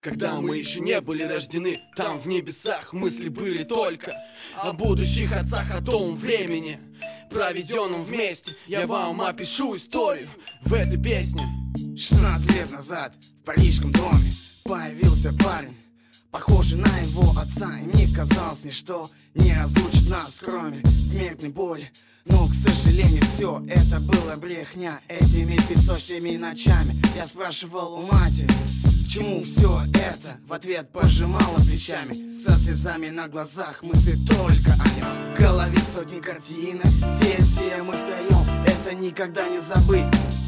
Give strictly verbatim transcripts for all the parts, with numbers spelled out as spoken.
Когда мы еще не были рождены, там в небесах мысли были только о будущих отцах, о том времени, проведенном вместе. Я вам опишу историю в этой песне. шестнадцать лет назад в парижском доме появился парень, похожий на его отца. И мне казалось, ничто не разлучит нас, кроме смертной боли. Но, к сожалению, все это было брехня. Этими песочными ночами я спрашивал у матери, к чему все это? В ответ пожимала плечами, со слезами на глазах, мысли только о нем. В голове сотни картинок, где все мы втроем. Это никогда не забыть,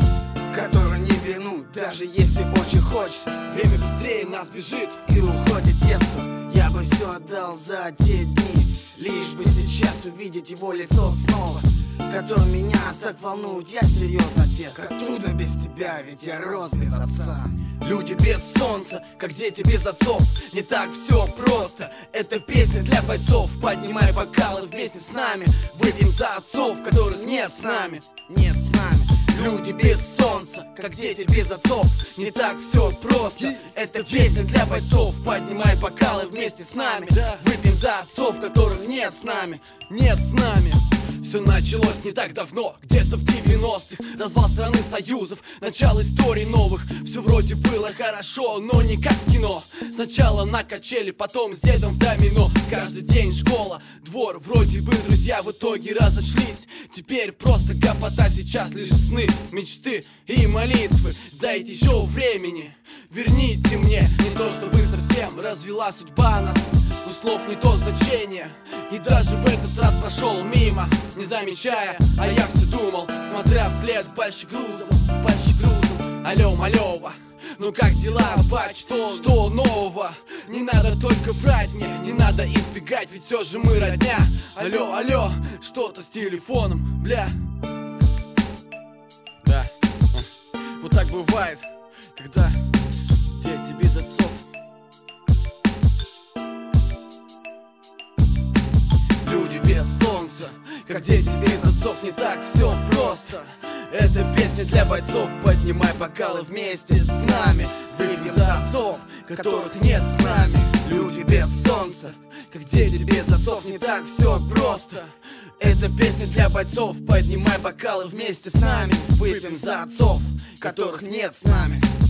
которую не вернуть, даже если очень хочется. Время быстрее нас бежит и уходит детство. Я бы все отдал за те дни, лишь бы сейчас увидеть его лицо снова, которое меня так волнует. Я серьезно, отец, как трудно без тебя, ведь я рос без отца. Люди без солнца, как дети без отцов. Не так все просто. Это песня для бойцов. Поднимай бокалы вместе с нами. Выпьем за отцов, которых нет с нами. Нет с нами. Люди без солнца, как дети без отцов. Не так все просто. Это песня для бойцов. Поднимай бокалы вместе с нами. Выпьем за отцов, которых нет с нами. Нет с нами. Все началось не так давно, где-то в девяностых. Развал страны союзов, начало историй новых. Все вроде было хорошо, но не как в кино. Сначала на качели, потом с дедом в домино. Каждый день школа, двор, вроде бы друзья в итоге разошлись. Теперь просто гопота, сейчас лишь сны, мечты и молитвы. Дайте еще времени, верните мне. Не то чтобы совсем развела судьба нас, у слов не то значение. И даже в этот раз прошел мимо, не замечая, а я все думал, смотря вслед большим грузом, большим грузом. Алло, малева, ну как дела, бать, что, что нового? Не надо только врать мне, не надо избегать, ведь все же мы родня. Алло, алло, что-то с телефоном, бля. Да, вот так бывает, когда дети без отцов. Люди без солнца, как дети без отцов, не так все просто. Это песня для бойцов, поднимай бокалы вместе с нами. Выпьем за отцов, которых нет с нами. Люди без солнца, как дети без отцов, не так все просто. Это песня для бойцов, поднимай бокалы вместе с нами. Выпьем за отцов, которых нет с нами.